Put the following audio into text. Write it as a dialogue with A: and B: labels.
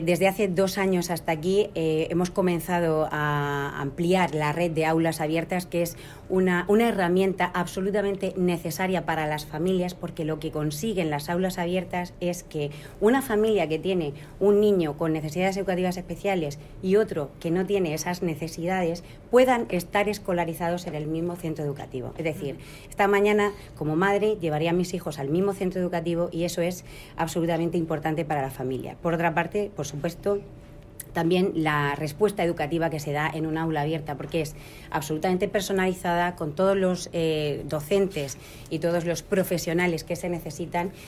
A: Desde hace 2 años hasta aquí hemos comenzado a ampliar la red de aulas abiertas, que es una herramienta absolutamente necesaria para las familias, porque lo que consiguen las aulas abiertas es que una familia que tiene un niño con necesidades educativas especiales y otro que no tiene esas necesidades puedan estar escolarizados en el mismo centro educativo. Es decir, esta mañana como madre llevaría a mis hijos al mismo centro educativo y eso es absolutamente importante para la familia. Por otra parte, por supuesto, también la respuesta educativa que se da en un aula abierta, porque es absolutamente personalizada con todos los docentes y todos los profesionales que se necesitan